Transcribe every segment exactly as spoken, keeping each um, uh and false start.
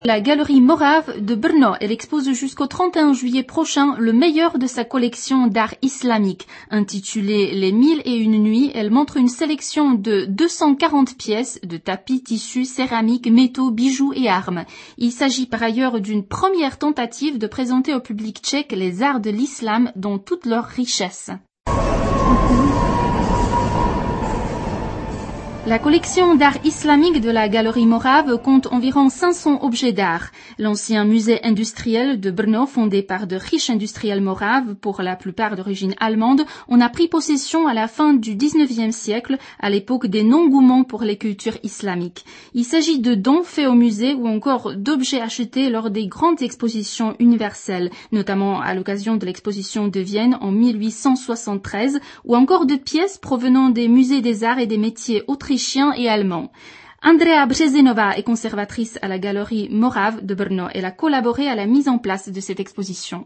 La galerie Morave de Brno, elle expose jusqu'au trente et un juillet prochain le meilleur de sa collection d'art islamique. Intitulée Les Mille et Une Nuits, elle montre une sélection de deux cent quarante pièces de tapis, tissus, céramiques, métaux, bijoux et armes. Il s'agit par ailleurs d'une première tentative de présenter au public tchèque les arts de l'islam dans toute leur richesse. La collection d'art islamique de la galerie Morave compte environ cinq cents objets d'art. L'ancien musée industriel de Brno, fondé par de riches industriels moraves, pour la plupart d'origine allemande, en a pris possession à la fin du dix-neuvième siècle, à l'époque des non-gourmands pour les cultures islamiques. Il s'agit de dons faits au musée ou encore d'objets achetés lors des grandes expositions universelles, notamment à l'occasion de l'exposition de Vienne en mille huit cent soixante-treize, ou encore de pièces provenant des musées des arts et des métiers autrichiens et allemand. Andrea Březinová est conservatrice à la galerie Morave de Brno. Elle a collaboré à la mise en place de cette exposition.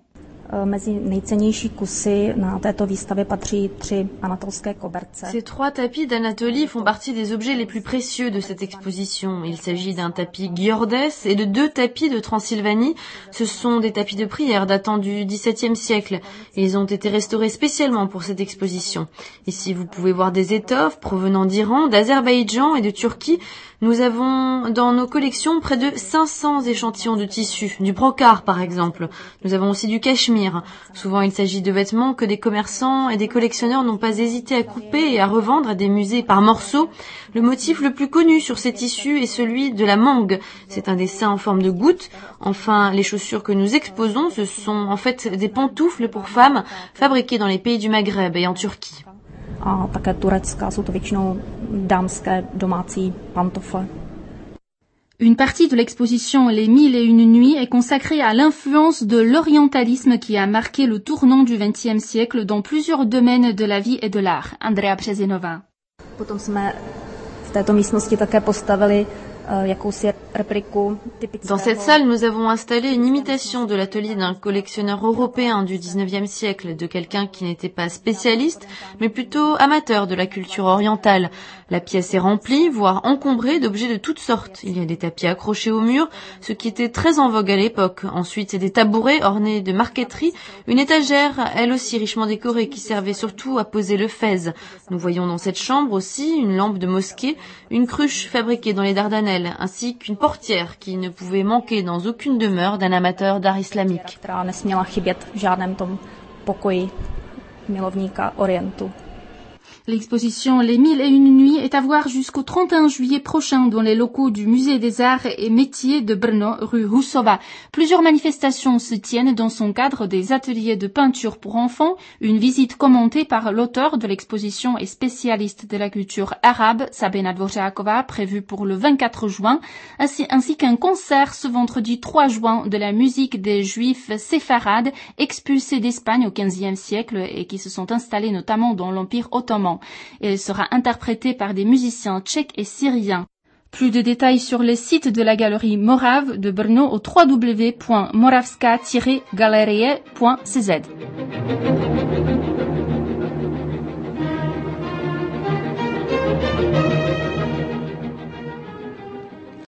Ces trois tapis d'Anatolie font partie des objets les plus précieux de cette exposition. Il s'agit d'un tapis Giordes et de deux tapis de Transylvanie. Ce sont des tapis de prière datant du dix-septième siècle. Ils ont été restaurés spécialement pour cette exposition. Ici, vous pouvez voir des étoffes provenant d'Iran, d'Azerbaïdjan et de Turquie. Nous avons dans nos collections près de cinq cents échantillons de tissus, du brocart par exemple. Nous avons aussi du cachemire. Souvent il s'agit de vêtements que des commerçants et des collectionneurs n'ont pas hésité à couper et à revendre à des musées par morceaux. Le motif le plus connu sur ces tissus est celui de la mangue. C'est un dessin en forme de goutte. Enfin, les chaussures que nous exposons, ce sont en fait des pantoufles pour femmes fabriquées dans les pays du Maghreb et en Turquie. A také turecká, jsou to většinou dámské domácí pantofle. Une partie de l'exposition Les Mille et Une Nuits est consacrée à l'influence de l'orientalisme qui a marqué le tournant du vingtième siècle dans plusieurs domaines de la vie et de l'art. Andrea Březinová. Potom jsme v této místnosti také postavili jakousi repliku typického. Dans cette salle, nous avons installé une imitation de l'atelier d'un collectionneur européen du dix-neuvième siècle, de quelqu'un qui n'était pas spécialiste, mais plutôt amateur de la culture orientale. La pièce est remplie, voire encombrée d'objets de toutes sortes. Il y a des tapis accrochés au mur, ce qui était très en vogue à l'époque. Ensuite, des tabourets ornés de marqueterie, une étagère, elle aussi richement décorée, qui servait surtout à poser le fez. Nous voyons dans cette chambre aussi une lampe de mosquée, une cruche fabriquée dans les Dardanelles, ainsi qu'une portière qui ne pouvait manquer dans aucune demeure d'un amateur d'art islamique. L'exposition Les Mille et Une Nuits est à voir jusqu'au trente et un juillet prochain dans les locaux du Musée des Arts et Métiers de Brno, rue Husova. Plusieurs manifestations se tiennent dans son cadre des ateliers de peinture pour enfants, une visite commentée par l'auteur de l'exposition et spécialiste de la culture arabe, Sabina Dvořáková, prévue pour le vingt-quatre juin, ainsi, ainsi qu'un concert ce vendredi trois juin de la musique des Juifs séfarades expulsés d'Espagne au quinzième siècle et qui se sont installés notamment dans l'Empire ottoman. Elle sera interprétée par des musiciens tchèques et syriens. Plus de détails sur les sites de la galerie Morave de Brno au w w w point moravska tiret galerie point c z.